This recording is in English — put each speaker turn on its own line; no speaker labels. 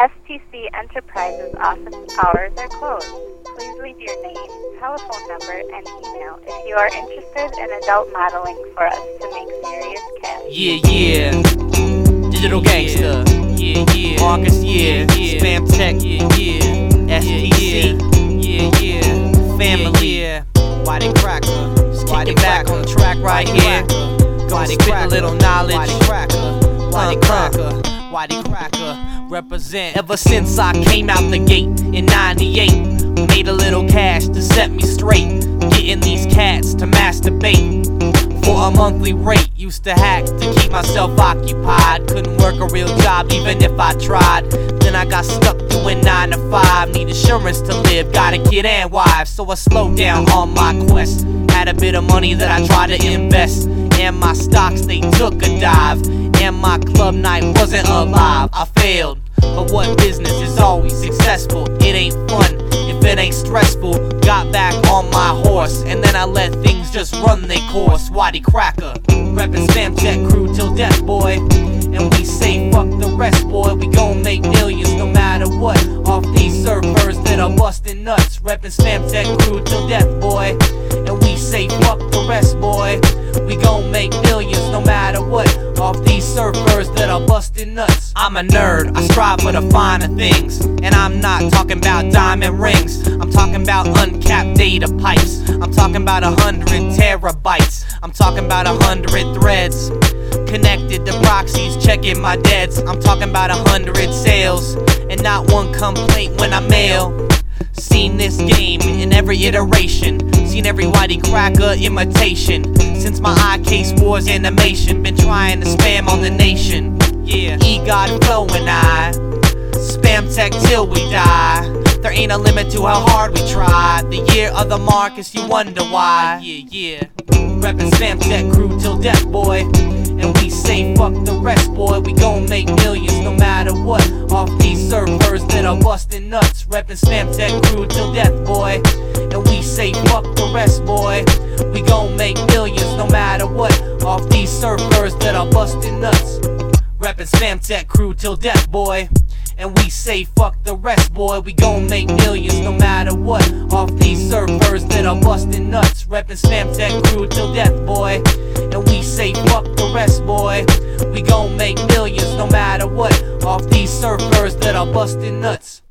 STC Enterprises office hours are closed. Please leave your name, telephone number, and email if you are interested in adult modeling for us to make serious cash.
Yeah. Digital Gangster. Yeah. Marcus, Spam Tech, STC, Family, Whitey Cracker. Whitey back on the track right here. Gonna spit a little knowledge. Whitey Cracker. Represent. Ever since I came out the gate in '98, made a little cash to set me straight. Getting these cats to masturbate for a monthly rate. Used to hack to keep myself occupied. Couldn't work a real job even if I tried. Then I got stuck doing 9 to 5. Need insurance to live, got a kid and wife. So I slowed down on my quest. Had a bit of money that I tried to invest. And my stocks, they took a dive. And my club night wasn't alive. I failed, but what business is always successful? It ain't fun if it ain't stressful. Got back on my horse, and then I let things just run their course. Whitey Cracker, reppin' Spam Tech crew till death, boy. And we say fuck the rest, boy. We gon' make millions no matter what off these servers that are bustin' nuts. Reppin' Spam Tech crew till death, boy. And we say fuck the rest, boy. We gon' make millions no matter what off these servers that are bustin' nuts. I'm a nerd, I strive for the finer things. And I'm not talking about diamond rings. I'm talking about uncapped data pipes. I'm talking about 100 terabytes. I'm talking about 100 threads connected to proxies, checking my debts. I'm talking about 100 sales and not one complaint when I mail. Seen this game in every iteration. Seen every Whitey Cracker imitation. Since my iCase Wars animation, been trying to spam on the nation. Yeah, E-God Flow and I Spam Tech till we die. There ain't a limit to how hard we try. The year of the Marcus, you wonder why. Yeah. Reppin' Spam Tech crew till death, boy. And we say fuck the rest, boy. We gon' make millions no matter what off these servers that are bustin' nuts. Reppin' Spam Tech crew till death, boy. And we say fuck the rest, boy. We gon' make millions no matter what off these servers that are bustin' nuts. Reppin' Spam Tech crew till death, boy. And we say fuck the rest, boy. We gon' make millions no matter what off these servers that are bustin' nuts. Reppin' Spam Tech crew till death, boy. And we say fuck the rest, boy. We gon' make millions no matter what off these servers that are bustin' nuts.